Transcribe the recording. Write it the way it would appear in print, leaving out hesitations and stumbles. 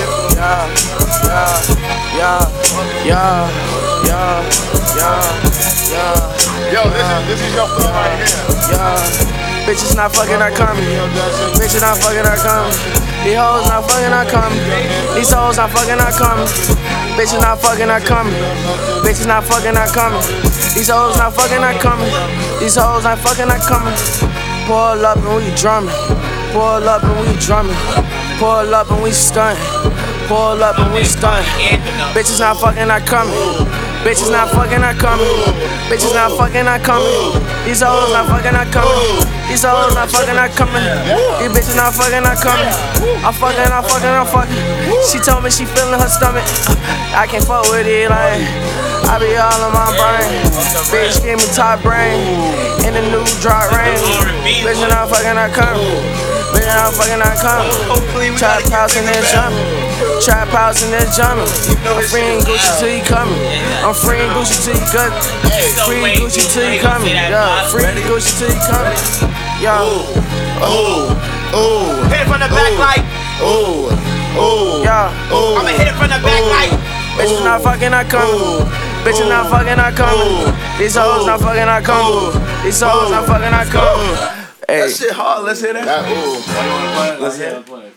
Yo, this is your flow right here. Bitches not fucking, I coming. Bitches not fucking, I coming. These hoes not fucking, I coming. These hoes not fucking, I coming. Bitches not fucking, I coming. Bitches not fucking, I coming. These hoes not fucking, I coming. These hoes not fucking, I coming. Pull up and we drumming. Pull up and we drumming. Pull up and we stunting. Pull up and we stunting. Bitches not fucking, I coming. Bitches not fucking, I coming. Bitches not fucking, I coming. These hoes not fucking, I coming. These hoes not fucking, I coming. These bitches not fucking, I coming. I'm fucking. She told me she feeling her stomach. I can't fuck with it, like I be all in my brain. Bitch give me top brain in the new drop range. Bitch not fucking, I coming. Bitch not fucking, I coming. Trap house in there jumping. Trap house in there jumping. I'm freeing Gucci till you coming. I'm freeing Gucci till you good. Free Gucci till you coming. Yeah, free Gucci till you coming. Yo. Hit it from the back like. Yeah. I'ma hit it from the back like. Bitches not fucking, I coming. Bitches not fucking, I coming. These hoes not fucking, I coming. These hoes not fucking, I coming. Hey. That shit hard. Let's hear that. Let's hear it.